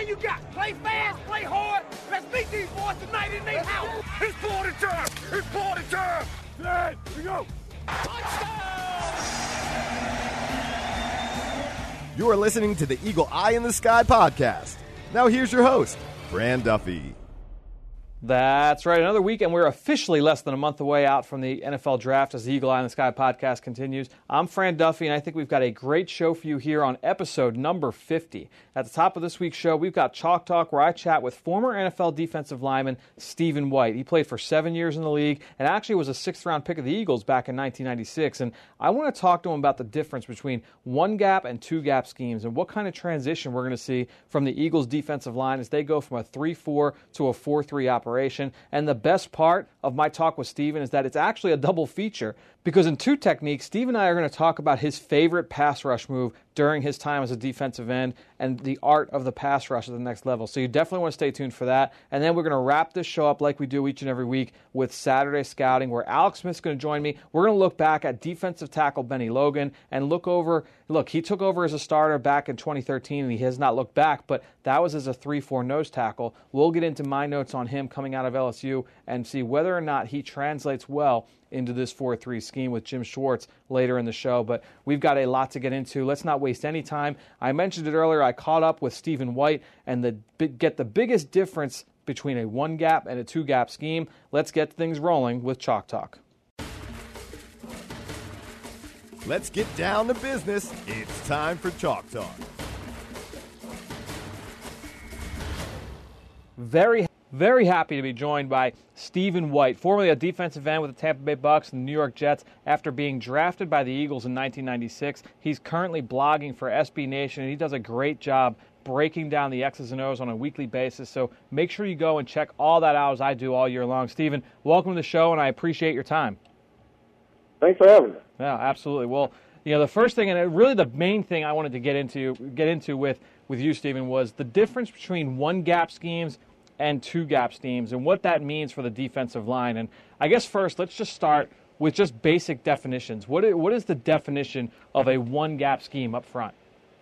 plan you got. Play fast, play hard. Let's beat these boys tonight in their house. It's party time. It's party time. Hey, here we go. You are listening to the Eagle Eye in the Sky podcast. Now here's your host, Fran Duffy. That's right. Another week, and we're officially less than a month away out from the NFL Draft as the Eagle Eye in the Sky podcast continues. I'm Fran Duffy, and I think we've got a great show for you here on episode number 50. At the top of this week's show, we've got Chalk Talk, where I chat with former NFL defensive lineman Stephen White. He played for 7 years in the league and actually was a sixth-round pick of the Eagles back in 1996. And I want to talk to him about the difference between one-gap and two-gap schemes and what kind of transition we're going to see from the Eagles' defensive line as they go from a 3-4 to a 4-3 operation. And the best part of my talk with Stephen is that it's actually a double feature because in two techniques, Steve and I are going to talk about his favorite pass rush move during his time as a defensive end and the art of the pass rush at the next level. So you definitely want to stay tuned for that. And then we're going to wrap this show up like we do each and every week with Saturday Scouting, where Alex Smith's going to join me. We're going to look back at defensive tackle Benny Logan and look, he took over as a starter back in 2013, and he has not looked back, but that was as a 3-4 nose tackle. We'll get into my notes on him coming out of LSU and see whether or not he translates well into this 4-3 scheme with Jim Schwartz later in the show. But we've got a lot to get into. Let's not waste any time. I mentioned it earlier. I caught up with Stephen White and get the biggest difference between a one-gap and a two-gap scheme. Let's get things rolling with Chalk Talk. Let's get down to business. It's time for Chalk Talk. Very happy to be joined by Stephen White, formerly a defensive end with the Tampa Bay Bucks and the New York Jets. After being drafted by the Eagles in 1996, he's currently blogging for SB Nation, and he does a great job breaking down the X's and O's on a weekly basis. So make sure you go and check all that out as I do all year long. Stephen, welcome to the show, and I appreciate your time. Thanks for having me. Yeah, absolutely. Well, the first thing, and really the main thing I wanted to get into with you, Stephen, was the difference between one-gap schemes and two-gap schemes and what that means for the defensive line. And I guess first, let's just start with just basic definitions. What is the definition of a one-gap scheme up front?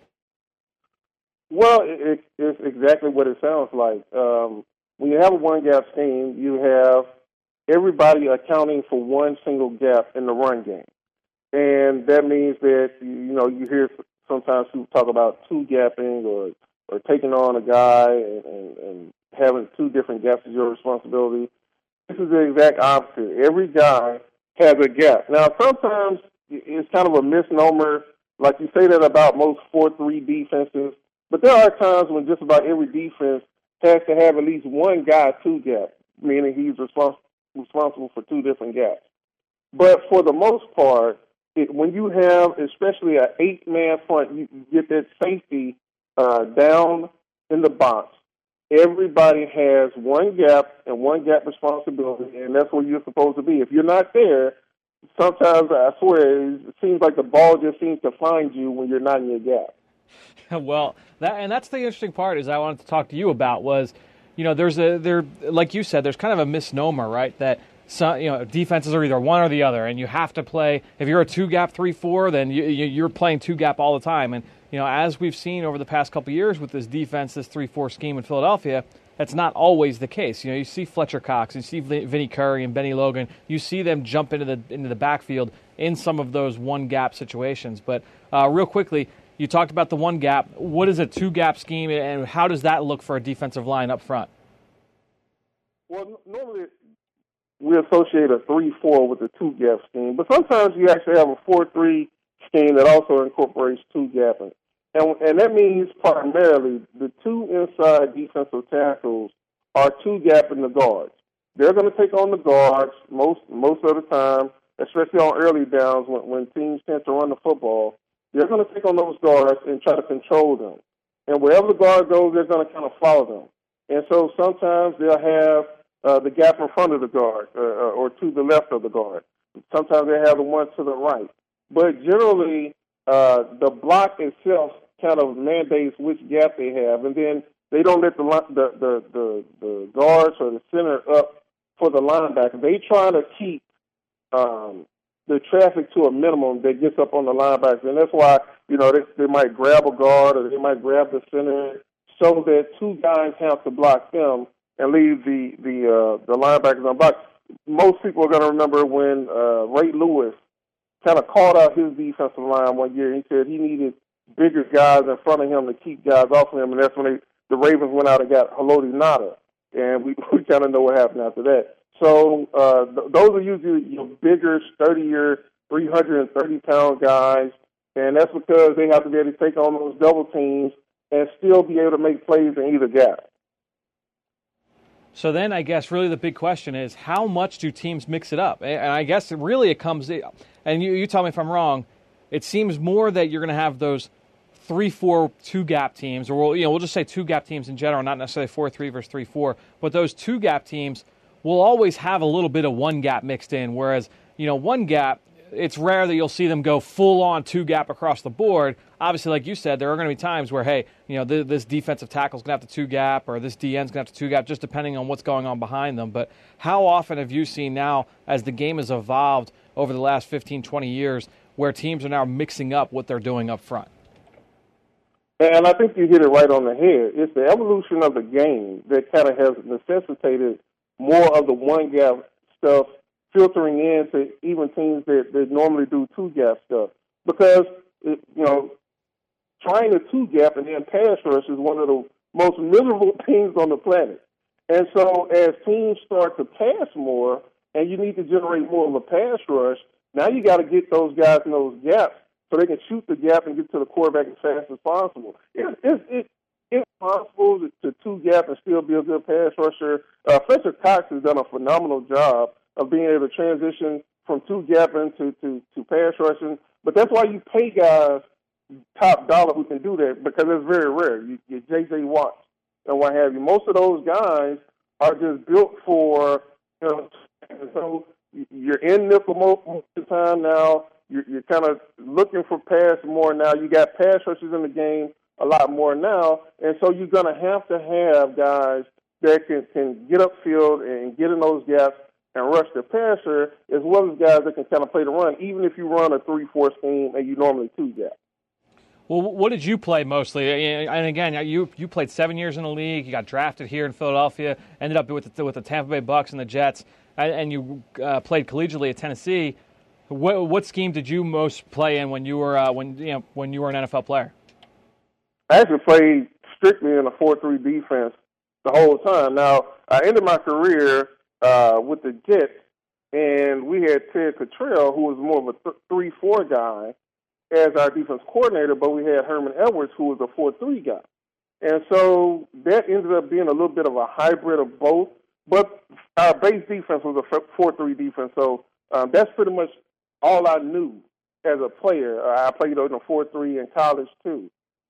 Well, it's exactly what it sounds like. When you have a one-gap scheme, you have everybody accounting for one single gap in the run game. And that means that, you hear sometimes people talk about two-gapping or taking on a guy and having two different gaps is your responsibility. This is the exact opposite. Every guy has a gap. Now, sometimes it's kind of a misnomer. Like you say that about most 4-3 defenses, but there are times when just about every defense has to have at least one guy two-gap, meaning he's responsible for two different gaps. But for the most part, when you have especially an 8-man front, you get that safety down in the box. Everybody has one gap and one gap responsibility, and that's where you're supposed to be. If you're not there, sometimes, I swear, it seems like the ball just seems to find you when you're not in your gap. Well, that's the interesting part is I wanted to talk to you about was, like you said, there's kind of a misnomer, right, that defenses are either one or the other, and you have to play. If you're a two-gap 3-4, then you're playing two-gap all the time. And as we've seen over the past couple of years with this defense, this 3-4 scheme in Philadelphia, that's not always the case. You see Fletcher Cox, you see Vinny Curry and Benny Logan. You see them jump into the backfield in some of those one-gap situations. But real quickly, you talked about the one gap. What is a two-gap scheme, and how does that look for a defensive line up front? Well, normally we associate a 3-4 with a two-gap scheme, but sometimes you actually have a 4-3 scheme that also incorporates two-gapping. And that means primarily the two inside defensive tackles are two-gapping the guards. They're going to take on the guards most of the time, especially on early downs when teams tend to run the football. They're going to take on those guards and try to control them. And wherever the guard goes, they're going to kind of follow them. And so sometimes they'll have the gap in front of the guard or to the left of the guard. Sometimes they have the one to the right. But generally, the block itself kind of mandates which gap they have, and then they don't let the guards or the center up for the linebacker. They try to keep the traffic to a minimum that gets up on the linebackers, and that's why they might grab a guard or they might grab the center so that two guys have to block them and leave the linebackers unblocked. Most people are going to remember when Ray Lewis kind of called out his defensive line one year. He said he needed bigger guys in front of him to keep guys off of him, and that's when the Ravens went out and got Haloti Ngata, and we kind of know what happened after that. So those are usually your bigger, sturdier, 330-pound guys, and that's because they have to be able to take on those double teams and still be able to make plays in either gap. So then I guess really the big question is, how much do teams mix it up? And I guess it comes, and you tell me if I'm wrong, it seems more that you're going to have those 3-4 two-gap teams, or we'll just say two-gap teams in general, not necessarily 4-3 versus 3-4, but those two-gap teams will always have a little bit of one-gap mixed in, whereas, one-gap, it's rare that you'll see them go full-on two-gap across the board. Obviously, like you said, there are going to be times where, hey, this defensive tackle's going to have to two-gap or this DN's going to have to two-gap, just depending on what's going on behind them. But how often have you seen now, as the game has evolved over the last 15, 20 years, where teams are now mixing up what they're doing up front? And I think you hit it right on the head. It's the evolution of the game that kind of has necessitated more of the one-gap stuff filtering into even teams that normally do two-gap stuff. Because, trying a two-gap and then pass rush is one of the most miserable things on the planet. And so as teams start to pass more and you need to generate more of a pass rush, now you got to get those guys in those gaps so they can shoot the gap and get to the quarterback as fast as possible. It's possible to two-gap and still be a good pass rusher. Fletcher Cox has done a phenomenal job of being able to transition from two-gapping to pass rushing. But that's why you pay guys top dollar who can do that, because it's very rare. You J.J. Watts and what have you. Most of those guys are just built for, so you're in nickel most of the time now. You're kind of looking for pass more now. You got pass rushers in the game a lot more now, and so you're going to have guys that can get upfield and get in those gaps and rush the passer, as well as guys that can kind of play the run, even if you run a 3-4 scheme and you normally two-gap. Well, what did you play mostly? And again, you played 7 years in the league. You got drafted here in Philadelphia, ended up with the Tampa Bay Bucks and the Jets, and you played collegiately at Tennessee. What scheme did you most play in when you were when you were an NFL player? I actually played strictly in a 4-3 defense the whole time. Now, I ended my career with the Jets, and we had Ted Cottrell, who was more of a 3-4 guy, as our defense coordinator, but we had Herman Edwards, who was a 4-3 guy. And so that ended up being a little bit of a hybrid of both, but our base defense was a 4-3 defense, so that's pretty much all I knew as a player. I played in a 4-3 in college, too.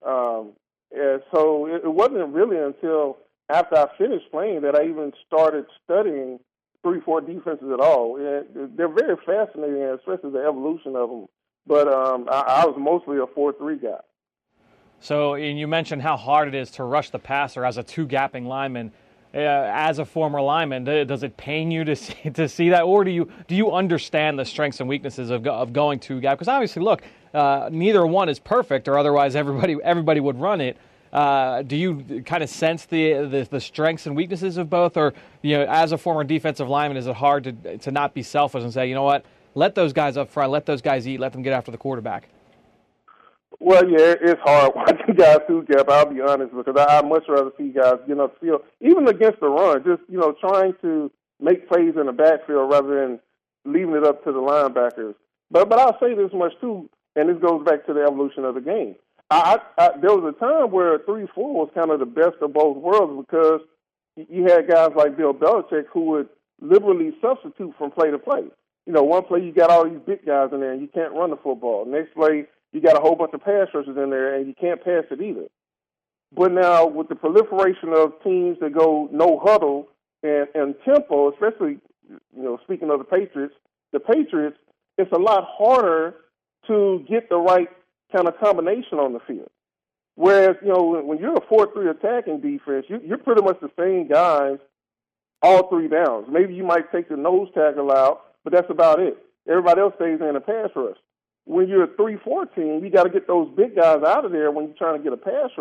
And so it wasn't really until after I finished playing that I even started studying 3-4 defenses at all. They're very fascinating, especially the evolution of them. But I was mostly a 4-3 guy. So, and you mentioned how hard it is to rush the passer as a two-gapping lineman. As a former lineman, does it pain you to see that, or do you understand the strengths and weaknesses of going two-gap? Because obviously, look, neither one is perfect, or otherwise everybody would run it. Do you kind of sense the strengths and weaknesses of both, or as a former defensive lineman, is it hard to not be selfish and say, you know what? Let those guys up front, let those guys eat, let them get after the quarterback. Well, yeah, it's hard watching guys two-gap, I'll be honest, because I'd much rather see guys get up the field, even against the run, just, trying to make plays in the backfield rather than leaving it up to the linebackers. But I'll say this much, too, and this goes back to the evolution of the game. There was a time where 3-4 was kind of the best of both worlds, because you had guys like Bill Belichick who would liberally substitute from play to play. One play you got all these big guys in there and you can't run the football. Next play you got a whole bunch of pass rushers in there and you can't pass it either. But now with the proliferation of teams that go no huddle and tempo, especially speaking of the Patriots, it's a lot harder to get the right kind of combination on the field. Whereas when you're a 4-3 attacking defense, you're pretty much the same guys all three downs. Maybe you might take the nose tackle out, but that's about it. Everybody else stays in a pass rush. When you're a 3-4 team, you got to get those big guys out of there when you're trying to get a pass rush,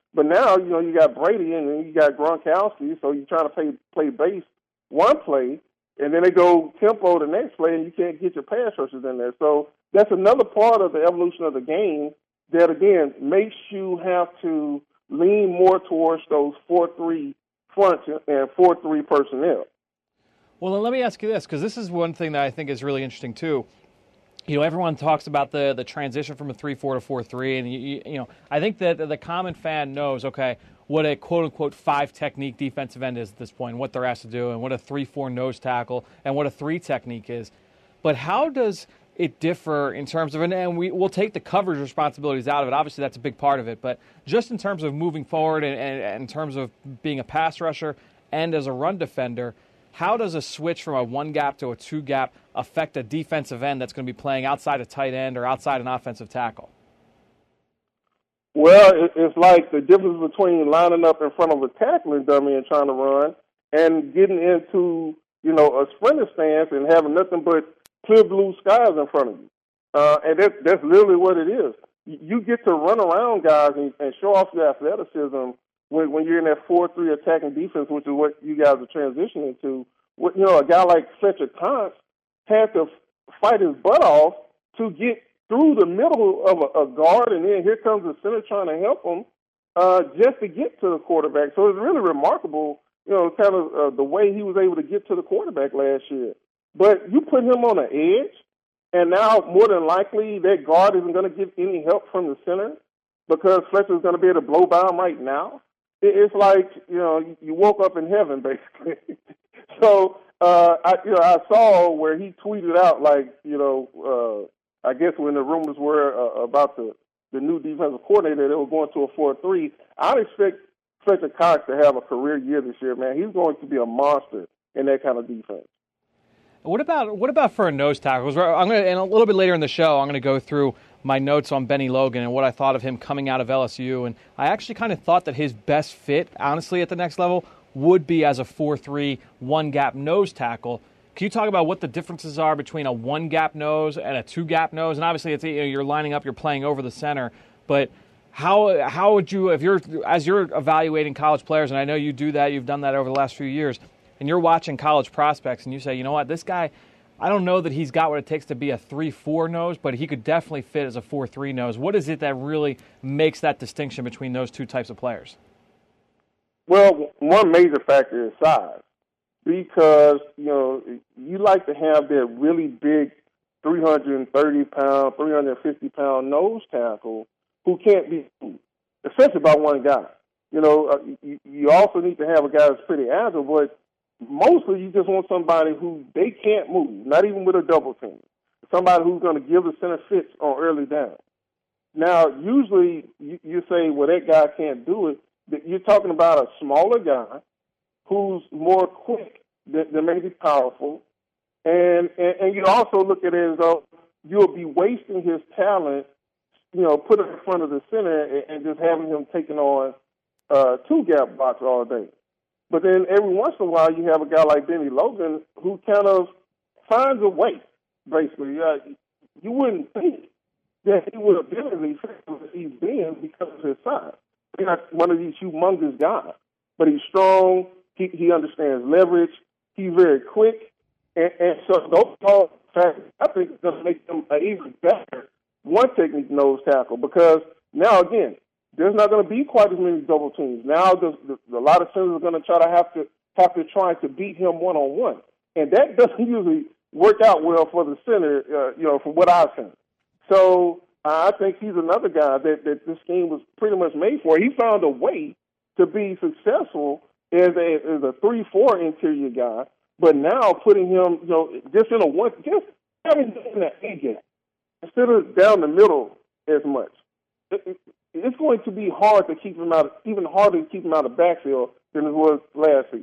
But now, you got Brady and then you got Gronkowski, so you're trying to play base one play, and then they go tempo the next play, and you can't get your pass rushers in there. So that's another part of the evolution of the game that, again, makes you have to lean more towards those 4-3 fronts and 4-3 personnel. Well, then let me ask you this, because this is one thing that I think is really interesting, too. Everyone talks about the transition from a 3-4 to 4-3, and I think that the common fan knows, okay, what a quote-unquote 5 technique defensive end is at this point, what they're asked to do, and what a 3-4 nose tackle, and what a 3 technique is. But how does it differ in terms of, and we'll take the coverage responsibilities out of it, obviously that's a big part of it, but just in terms of moving forward and in terms of being a pass rusher and as a run defender, how does a switch from a 1-gap to a 2-gap affect a defensive end that's going to be playing outside a tight end or outside an offensive tackle? Well, it's like the difference between lining up in front of a tackling dummy and trying to run and getting into, a sprinter stance and having nothing but clear blue skies in front of you. And that's literally what it is. You get to run around guys and show off your athleticism when you're in that 4-3 attacking defense, which is what you guys are transitioning to. A guy like Fletcher Cox had to fight his butt off to get through the middle of a guard, and then here comes the center trying to help him just to get to the quarterback. So it's really remarkable, kind of the way he was able to get to the quarterback last year. But you put him on an edge, and now more than likely that guard isn't going to get any help from the center because Fletcher's going to be able to blow by him right now. It's like, you woke up in heaven, basically. So I saw where he tweeted out, like, I guess when the rumors were about the new defensive coordinator, they were going to a 4-3. I'd expect Fletcher Cox to have a career year this year, man. He's going to be a monster in that kind of defense. What about for a nose tackle? And a little bit later in the show, I'm going to go through my notes on Benny Logan and what I thought of him coming out of LSU. And I actually kind of thought that his best fit, honestly, at the next level would be as a 4-3, 1-gap nose tackle. Can you talk about what the differences are between a 1-gap nose and a 2-gap nose? And obviously, it's, you're lining up, you're playing over the center. But how would you, as you're evaluating college players, and I know you do that, you've done that over the last few years, and you're watching college prospects, and you say, you know what, this guy, I don't know that he's got what it takes to be a 3-4 nose, but he could definitely fit as a 4-3 nose. What is it that really makes that distinction between those two types of players? Well, one major factor is size, because, you like to have that really big 330-pound, 350-pound nose tackle who can't be moved, especially by one guy. You also need to have a guy that's pretty agile, but mostly you just want somebody who they can't move, not even with a double team. Somebody who's going to give the center fits on early down. Now, usually you say, well, that guy can't do it. You're talking about a smaller guy who's more quick than maybe powerful. And you also look at it as though you'll be wasting his talent, put it in front of the center and just having him taking on 2-gap blocks all day. But then every once in a while you have a guy like Benny Logan who kind of finds a way, basically. You wouldn't think that he would have been as effective as he's been because of his size. He's not one of these humongous guys, but he's strong. He understands leverage. He's very quick. And so those all factors, I think, is going to make him an even better one-technique nose tackle because now, again, there's not going to be quite as many double teams. Now, a lot of centers are going to try to try to beat him one-on-one. And that doesn't usually work out well for the center, from what I've seen. So I think he's another guy that this scheme was pretty much made for. He found a way to be successful as a 3-4 interior guy, but now putting him, just in just having him in an A-gap instead of down the middle as much. It's going to be hard to keep him out, even harder to keep him out of backfield than it was last season.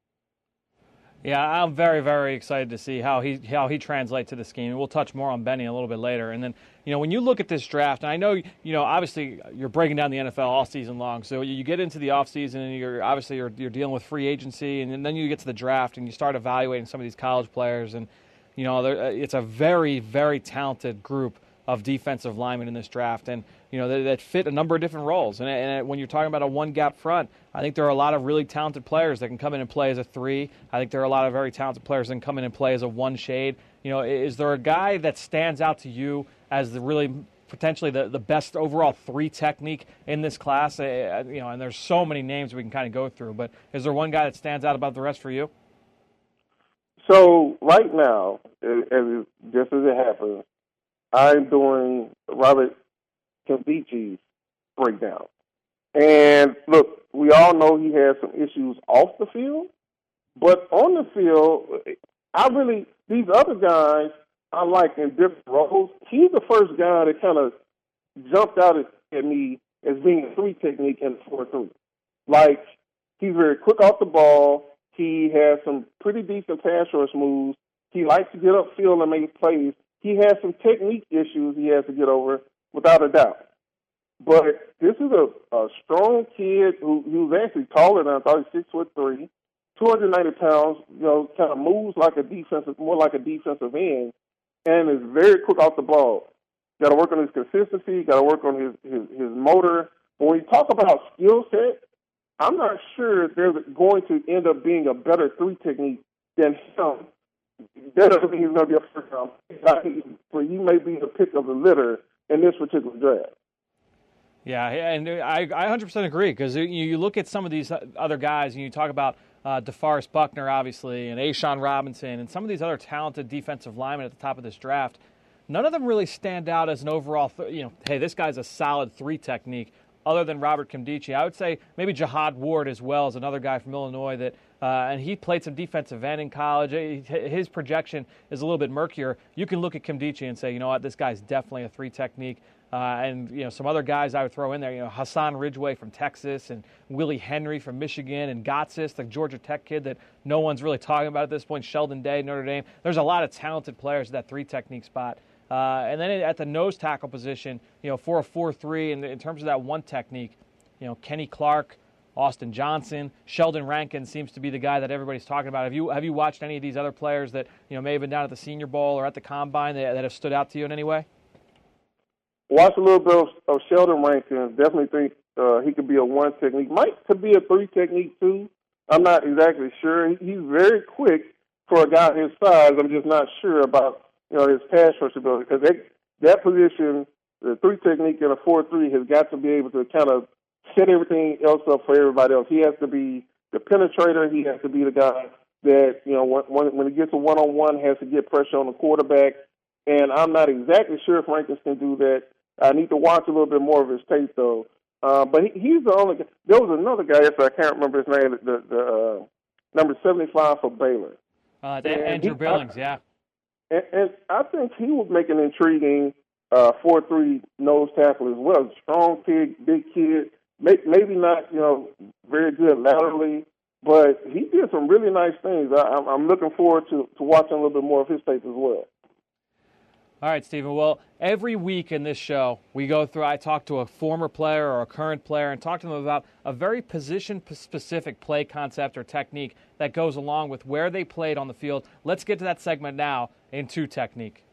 Yeah, I'm very, very excited to see how he translates to the scheme. We'll touch more on Benny a little bit later. And then, when you look at this draft, and I know, obviously you're breaking down the NFL all season long. So you get into the offseason and you're dealing with free agency, and then you get to the draft and you start evaluating some of these college players. And, it's a very, very talented group of defensive linemen in this draft, and that fit a number of different roles. And when you're talking about a one-gap front, I think there are a lot of really talented players that can come in and play as a 3. I think there are a lot of very talented players that can come in and play as a 1 shade. Is there a guy that stands out to you as potentially the best overall 3 technique in this class? And there's so many names we can kind of go through, but is there one guy that stands out above the rest for you? So right now, just as it happens, I'm doing Robert Nkemdiche's breakdown. And look, we all know he has some issues off the field, but on the field, these other guys I like in different roles. He's the first guy that kind of jumped out at me as being a 3 technique in 4-3. Like, he's very quick off the ball. He has some pretty decent pass rush moves. He likes to get upfield and make plays. He has some technique issues he has to get over, without a doubt. But this is a strong kid who's actually taller than I thought. He's 6'3", 290 pounds. Kind of moves more like a defensive end, and is very quick off the ball. Got to work on his consistency. Got to work on his motor. But when you talk about skill set, I'm not sure if they're going to end up being a better 3 technique than him. That doesn't mean he's going to be a first round pick. He may be the pick of the litter in this particular draft. Yeah, and I 100% agree, because you look at some of these other guys and you talk about DeForest Buckner, obviously, and A'Shawn Robinson, and some of these other talented defensive linemen at the top of this draft. None of them really stand out as an overall, hey, this guy's a solid 3 technique, other than Robert Nkemdiche. I would say maybe Jihad Ward as well is another guy from Illinois that, and he played some defensive end in college. His projection is a little bit murkier. You can look at Nkemdiche and say, you know what, this guy's definitely a 3 technique. And some other guys I would throw in there, Hassan Ridgeway from Texas, and Willie Henry from Michigan, and Gotsis, the Georgia Tech kid that no one's really talking about at this point, Sheldon Day, Notre Dame. There's a lot of talented players at that 3 technique spot. And then at the nose tackle position, for a 4-3, and in terms of that 1 technique, Kenny Clark, Austin Johnson, Sheldon Rankin seems to be the guy that everybody's talking about. Have you watched any of these other players that may have been down at the Senior Bowl or at the Combine that have stood out to you in any way? Watch a little bit of Sheldon Rankin. Definitely think he could be a 1 technique. Could be a 3 technique too. I'm not exactly sure. He's very quick for a guy his size. I'm just not sure about his pass rush ability, because that position, the 3 technique and a 4-3, has got to be able to kind of set everything else up for everybody else. He has to be the penetrator. He has to be the guy that when he gets a 1-on-1, has to get pressure on the quarterback. And I'm not exactly sure if Rankins can do that. I need to watch a little bit more of his tape, though. But he's the only guy. There was another guy, I can't remember his name, the number 75 for Baylor. Andrew Billings, yeah. And I think he would make an intriguing 4-3 nose tackle as well. Strong kid, big kid, maybe not very good laterally, but he did some really nice things. I'm looking forward to watching a little bit more of his tape as well. All right, Stephen. Well, every week in this show, I talk to a former player or a current player and talk to them about a very position-specific play concept or technique that goes along with where they played on the field. Let's get to that segment now in 2 Technique.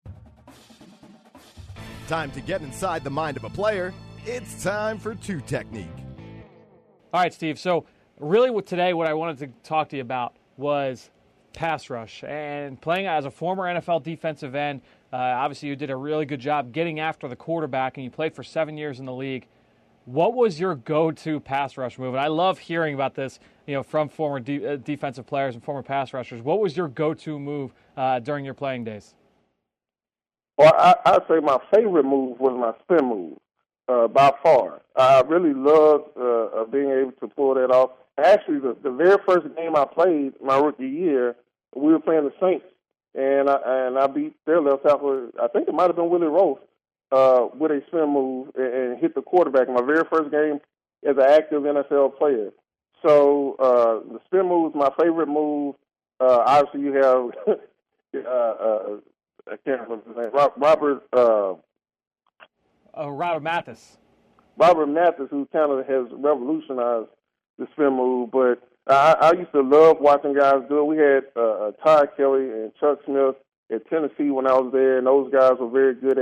Time to get inside the mind of a player. It's time for 2 Technique. All right, Steve. So really what I wanted to talk to you about was pass rush. And playing as a former NFL defensive end, obviously you did a really good job getting after the quarterback, and you played for 7 years in the league. What was your go-to pass rush move? And I love hearing about this, from former defensive players and former pass rushers. What was your go-to move during your playing days? Well, I'd say my favorite move was my spin move, by far. I really loved being able to pull that off. Actually, the very first game I played my rookie year, we were playing the Saints, and I beat their left tackle. I think it might have been Willie Roaf with a spin move and hit the quarterback. My very first game as an active NFL player. So the spin move is my favorite move. Obviously, you have I can't remember his name. Robert Mathis. Robert Mathis, who kind of has revolutionized the spin move, but I used to love watching guys do it. We had Todd Kelly and Chuck Smith at Tennessee when I was there, and those guys were very good at it.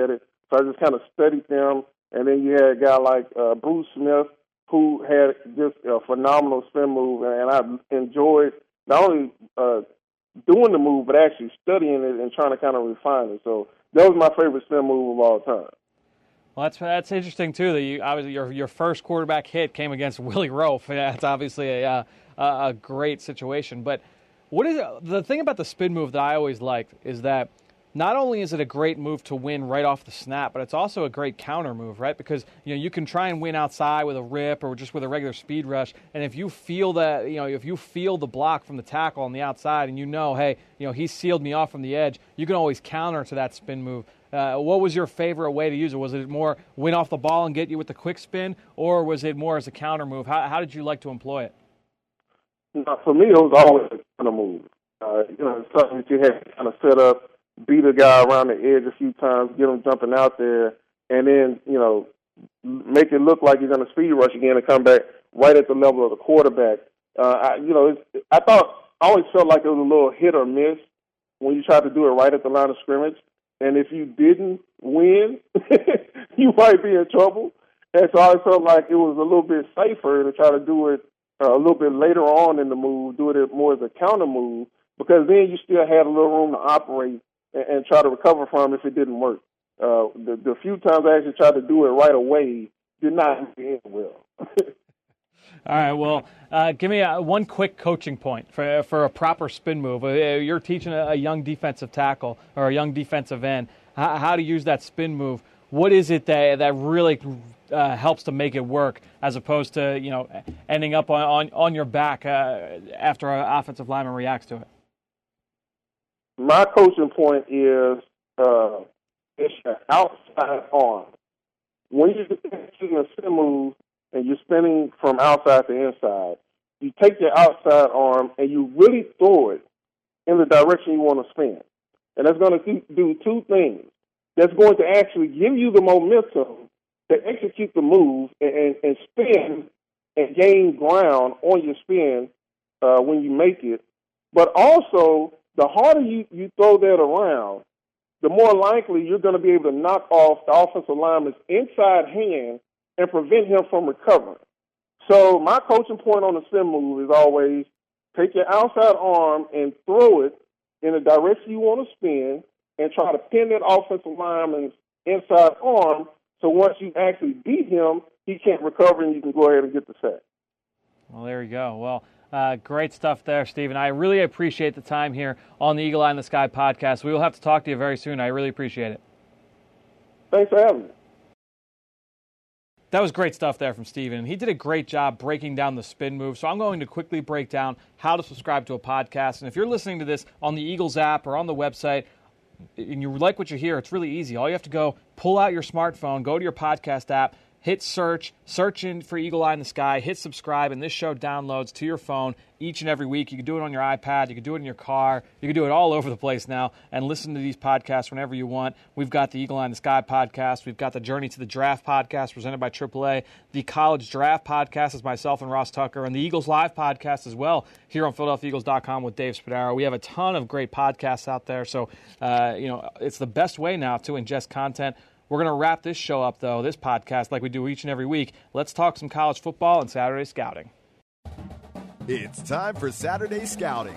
So I just kind of studied them. And then you had a guy like Bruce Smith, who had just a phenomenal spin move, and I enjoyed not only doing the move, but actually studying it and trying to kind of refine it. So that was my favorite spin move of all time. Well, that's interesting too. That your first quarterback hit came against Willie Roaf. That's obviously a great situation. But what is the thing about the spin move that I always liked is that not only is it a great move to win right off the snap, but it's also a great counter move, right? Because you can try and win outside with a rip or just with a regular speed rush, and if you feel that if you feel the block from the tackle on the outside, and hey, he sealed me off from the edge, you can always counter to that spin move. What was your favorite way to use it? Was it more win off the ball and get you with the quick spin, or was it more as a counter move? How did you like to employ it? For me, it was always a counter move. It's something that you had to kind of set up, beat a guy around the edge a few times, get him jumping out there, and then, make it look like you're going to speed rush again and come back right at the level of the quarterback. I always felt like it was a little hit or miss when you tried to do it right at the line of scrimmage. And if you didn't win, you might be in trouble. And so I always felt like it was a little bit safer to try to do it a little bit later on in the move, do it more as a counter move, because then you still had a little room to operate and try to recover from if it didn't work. The few times I actually tried to do it right away did not end well. All right, well, give me one quick coaching point for a proper spin move. You're teaching a young defensive tackle or a young defensive end how to use that spin move. What is it that really helps to make it work, as opposed to ending up on your back after an offensive lineman reacts to it? My coaching point is it's your outside arm. When you're doing a spin move and you're spinning from outside to inside, you take your outside arm and you really throw it in the direction you want to spin. And that's going to do two things. That's going to actually give you the momentum to execute the move and spin and gain ground on your spin when you make it. But also, the harder you throw that around, the more likely you're going to be able to knock off the offensive lineman's inside hand and prevent him from recovering. So my coaching point on the spin move is always take your outside arm and throw it in the direction you want to spin and try to pin that offensive lineman's inside arm, so once you actually beat him, he can't recover and you can go ahead and get the sack. Well, there you go. Well, great stuff there, Stephen. I really appreciate the time here on the Eagle Eye in the Sky podcast. We will have to talk to you very soon. I really appreciate it. Thanks for having me. That was great stuff there from Stephen. He did a great job breaking down the spin move. So I'm going to quickly break down how to subscribe to a podcast. And if you're listening to this on the Eagles app or on the website, and you like what you hear, it's really easy. All you have to go, pull out your smartphone, go to your podcast app, hit search in for Eagle Eye in the Sky, hit subscribe, and this show downloads to your phone each and every week. You can do it on your iPad, you can do it in your car, you can do it all over the place now, and listen to these podcasts whenever you want. We've got the Eagle Eye in the Sky podcast, we've got the Journey to the Draft podcast presented by AAA, the College Draft podcast is myself and Ross Tucker, and the Eagles Live podcast as well here on PhiladelphiaEagles.com with Dave Spadaro. We have a ton of great podcasts out there, so it's the best way now to ingest content. We're going to wrap this show up, though, this podcast, like we do each and every week. Let's talk some college football and Saturday scouting. It's time for Saturday scouting.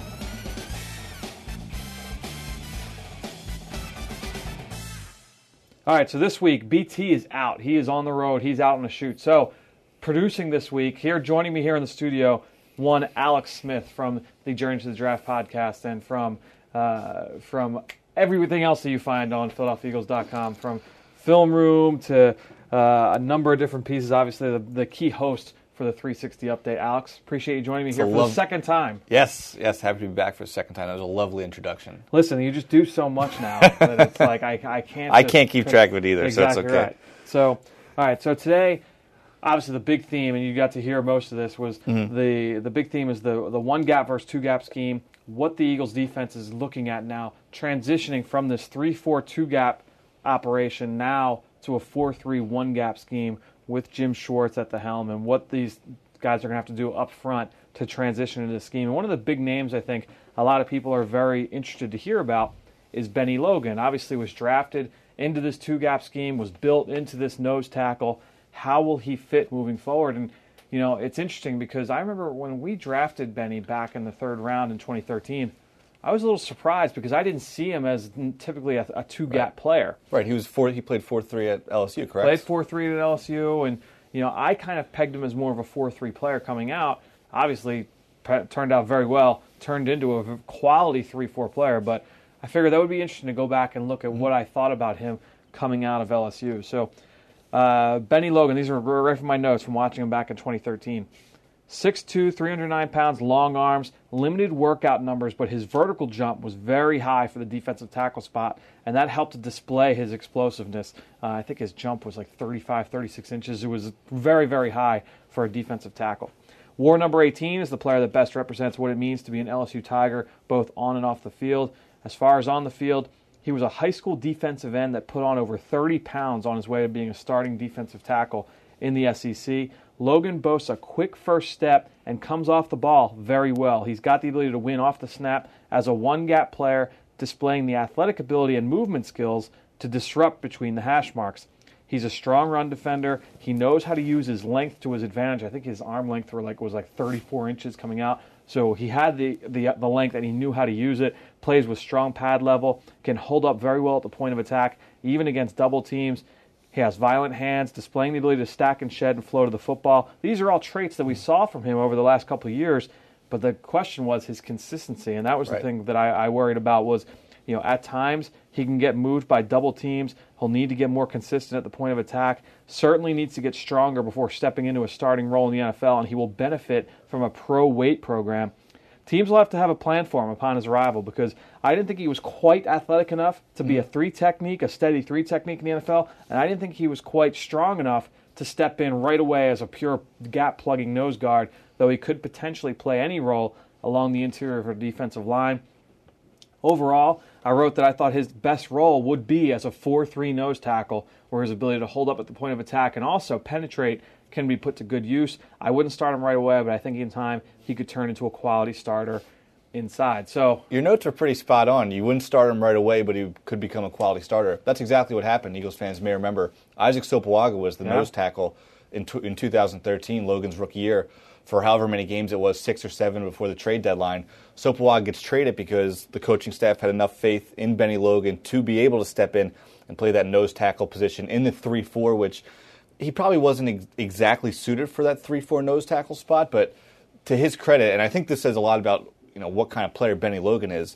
All right, so this week, BT is out. He is on the road. He's out on a shoot. So, producing this week, joining me here in the studio, one Alex Smith from the Journey to the Draft podcast and from everything else that you find on PhiladelphiaEagles.com, from Film Room to a number of different pieces. Obviously, the key host for the 360 update. Alex, appreciate you joining me here for the second time. Yes, happy to be back for the second time. That was a lovely introduction. Listen, you just do so much now that it's like I can't. I can't keep track of it either, exactly, so it's okay. Right. So, all right. So today, obviously, the big theme, and you got to hear most of this, was the big theme is the one gap versus two gap scheme. What the Eagles defense is looking at now, transitioning from this 3-4-2 gap operation now to a 4-3 one gap scheme with Jim Schwartz at the helm, and what these guys are going to have to do up front to transition into the scheme. And one of the big names I think a lot of people are very interested to hear about is Bennie Logan. Obviously was drafted into this two-gap scheme, was built into this nose tackle. How will he fit moving forward? And, it's interesting because I remember when we drafted Benny back in the third round in 2013, I was a little surprised because I didn't see him as typically a two-gap player. Right. He played 4-3 at LSU, correct? Played 4-3 at LSU, and I kind of pegged him as more of a 4-3 player coming out. Obviously, turned out very well. Turned into a quality 3-4 player, but I figured that would be interesting to go back and look at what I thought about him coming out of LSU. So, Benny Logan, these are right from my notes from watching him back in 2013. 6'2", 309 pounds, long arms, limited workout numbers, but his vertical jump was very high for the defensive tackle spot, and that helped to display his explosiveness. I think his jump was like 35, 36 inches. It was very, very high for a defensive tackle. War number 18 is the player that best represents what it means to be an LSU Tiger, both on and off the field. As far as on the field, he was a high school defensive end that put on over 30 pounds on his way to being a starting defensive tackle in the SEC. Logan boasts a quick first step and comes off the ball very well. He's got the ability to win off the snap as a one-gap player, displaying the athletic ability and movement skills to disrupt between the hash marks. He's a strong run defender. He knows how to use his length to his advantage. I think his arm length was like 34 inches coming out. So he had the length and he knew how to use it. Plays with strong pad level, can hold up very well at the point of attack, even against double teams. He has violent hands, displaying the ability to stack and shed and flow to the football. These are all traits that we saw from him over the last couple of years, but the question was his consistency, and that was the thing that I worried about was, at times he can get moved by double teams. He'll need to get more consistent at the point of attack. Certainly needs to get stronger before stepping into a starting role in the NFL, and he will benefit from a pro weight program. Teams will have to have a plan for him upon his arrival because I didn't think he was quite athletic enough to be a steady three technique in the NFL, and I didn't think he was quite strong enough to step in right away as a pure gap-plugging nose guard, though he could potentially play any role along the interior of a defensive line. Overall, I wrote that I thought his best role would be as a 4-3 nose tackle, where his ability to hold up at the point of attack and also penetrate can be put to good use. I wouldn't start him right away, but I think in time he could turn into a quality starter inside. So your notes are pretty spot on. You wouldn't start him right away, but he could become a quality starter. That's exactly what happened. Eagles fans may remember Isaac Sopoaga was the nose tackle in 2013, Logan's rookie year, for however many games it was, 6 or 7 before the trade deadline. Sopoaga gets traded because the coaching staff had enough faith in Benny Logan to be able to step in and play that nose tackle position in the 3-4, which he probably wasn't exactly suited for that 3-4 nose tackle spot, but to his credit, and I think this says a lot about what kind of player Benny Logan is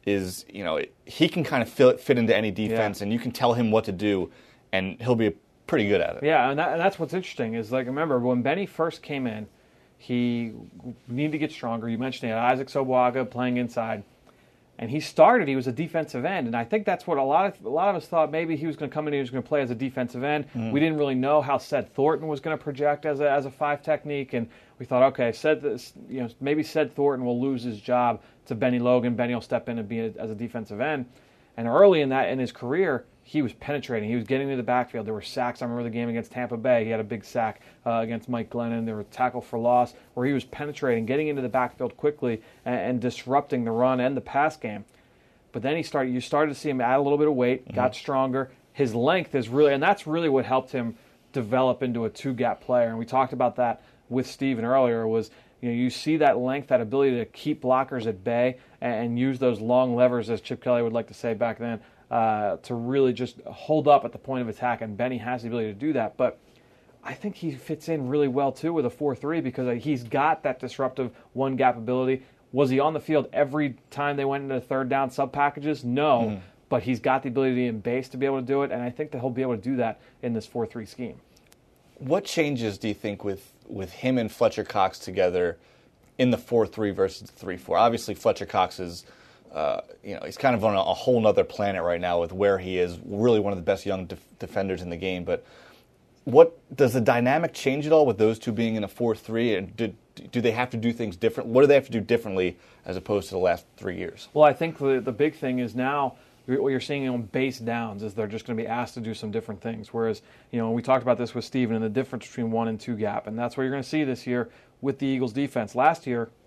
he can kind of fit into any defense, and you can tell him what to do, and he'll be pretty good at it. Yeah, and that's what's interesting is, remember, when Benny first came in, he needed to get stronger. You mentioned he had Isaac Sopoaga playing inside. And he was a defensive end, and I think that's what a lot of us thought. Maybe he was going to come in and he was going to play as a defensive end. We didn't really know how Ced Thornton was going to project as a 5 technique, and we thought, okay, maybe Ced Thornton will lose his job to Benny Logan. Benny will step in and be as a defensive end. And early in his career, he was penetrating. He was getting to the backfield. There were sacks. I remember the game against Tampa Bay. He had a big sack against Mike Glennon. There were tackle for loss where he was penetrating, getting into the backfield quickly and disrupting the run and the pass game. But then you started to see him add a little bit of weight, got stronger. His length is really, and that's really what helped him develop into a 2-gap player. And we talked about that with Steven earlier was, you see that length, that ability to keep blockers at bay and use those long levers, as Chip Kelly would like to say back then, to really just hold up at the point of attack, and Benny has the ability to do that. But I think he fits in really well, too, with a 4-3 because he's got that disruptive one-gap ability. Was he on the field every time they went into third down sub-packages? No, but he's got the ability in base to be able to do it, and I think that he'll be able to do that in this 4-3 scheme. What changes do you think with him and Fletcher Cox together in the 4-3 versus the 3-4? Obviously, Fletcher Cox is he's kind of on a whole other planet right now with where he is, really one of the best young defenders in the game. But what does the dynamic change at all with those two being in a 4-3? And do they have to do things different? What do they have to do differently as opposed to the last 3 years? Well, I think the big thing is now what you're seeing on base downs is they're just going to be asked to do some different things. Whereas, we talked about this with Steven and the difference between 1 and 2 gap, and that's what you're going to see this year with the Eagles defense. Last year,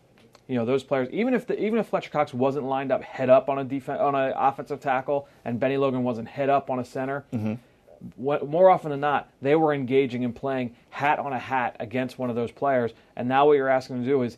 those players, even if Fletcher Cox wasn't lined up head up on an offensive tackle and Benny Logan wasn't head up on a center, more often than not, they were engaging and playing hat on a hat against one of those players. And now what you're asking them to do is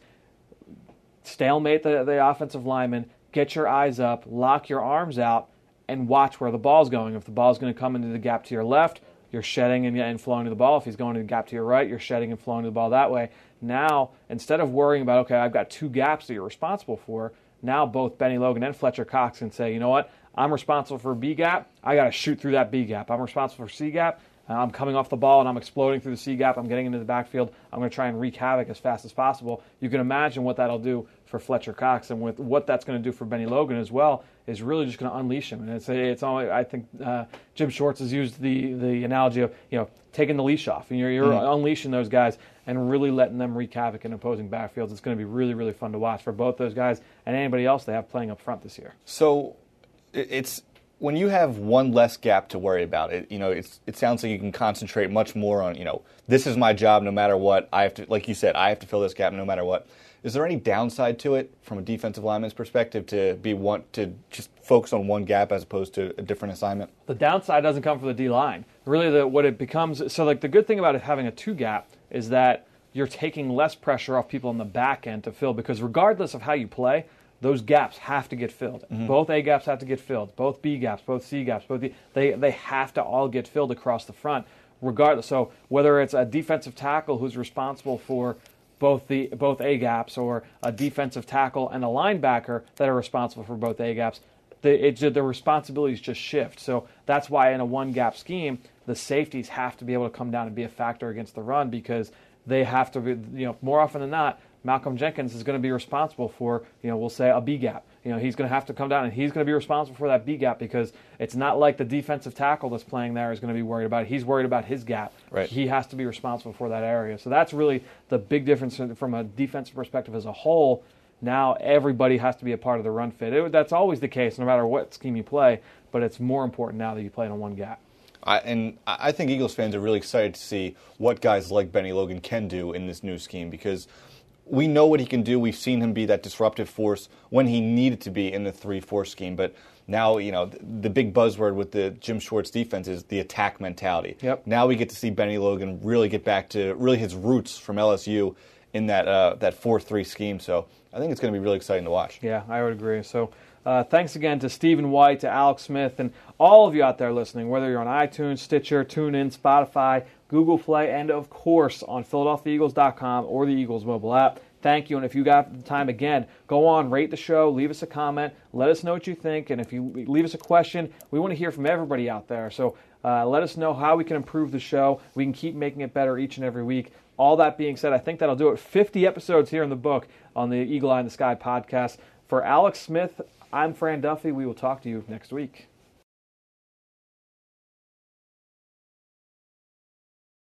stalemate the offensive lineman, get your eyes up, lock your arms out, and watch where the ball's going. If the ball's going to come into the gap to your left, you're shedding and flowing to the ball. If he's going to the gap to your right, you're shedding and flowing to the ball that way. Now, instead of worrying about, okay, I've got two gaps that you're responsible for, now both Benny Logan and Fletcher Cox can say, you know what, I'm responsible for B gap, I got to shoot through that B gap. I'm responsible for C gap, I'm coming off the ball and I'm exploding through the C gap, I'm getting into the backfield, I'm going to try and wreak havoc as fast as possible. You can imagine what that'll do for Fletcher Cox, and with what that's going to do for Benny Logan as well is really just going to unleash him. And it's only, I think Jim Schwartz has used the analogy of taking the leash off, and you're unleashing those guys and really letting them wreak havoc in opposing backfields. It's going to be really, really fun to watch for both those guys and anybody else they have playing up front this year. So it's when you have one less gap to worry about, it sounds like you can concentrate much more on, this is my job no matter what. I have to, like you said, I have to fill this gap no matter what. Is there any downside to it from a defensive lineman's perspective to just focus on one gap as opposed to a different assignment? The downside doesn't come from the D-line. Really, what it becomes, so like the good thing about it having a two gap is that you're taking less pressure off people on the back end to fill, because regardless of how you play, those gaps have to get filled. Mm-hmm. Both A gaps have to get filled. Both B gaps, both C gaps, they have to all get filled across the front, regardless. So whether it's a defensive tackle who's responsible for both A gaps, or a defensive tackle and a linebacker that are responsible for both A gaps, the responsibilities just shift. So that's why in a one gap scheme, the safeties have to be able to come down and be a factor against the run, because they have to be, more often than not, Malcolm Jenkins is going to be responsible for, we'll say a B gap. He's going to have to come down and he's going to be responsible for that B gap, because it's not like the defensive tackle that's playing there is going to be worried about it. He's worried about his gap. Right. He has to be responsible for that area. So that's really the big difference from a defensive perspective as a whole. Now everybody has to be a part of the run fit. That's always the case no matter what scheme you play, but it's more important now that you play in a one gap. I think Eagles fans are really excited to see what guys like Benny Logan can do in this new scheme, because we know what he can do. We've seen him be that disruptive force when he needed to be in the 3-4 scheme. But now, the big buzzword with the Jim Schwartz defense is the attack mentality. Yep. Now we get to see Benny Logan really get back to his roots from LSU in that 4-3 scheme. So I think it's going to be really exciting to watch. Yeah, I would agree. So thanks again to Stephen White, to Alex Smith, and all of you out there listening, whether you're on iTunes, Stitcher, TuneIn, Spotify, Google Play, and of course on PhiladelphiaEagles.com or the Eagles mobile app. Thank you, and if you got the time, again, go on, rate the show, leave us a comment, let us know what you think, and if you leave us a question, we want to hear from everybody out there. So let us know how we can improve the show. We can keep making it better each and every week. All that being said, I think that'll do it. 50 episodes here in the book on the Eagle Eye in the Sky podcast. For Alex Smith, I'm Fran Duffy. We will talk to you next week.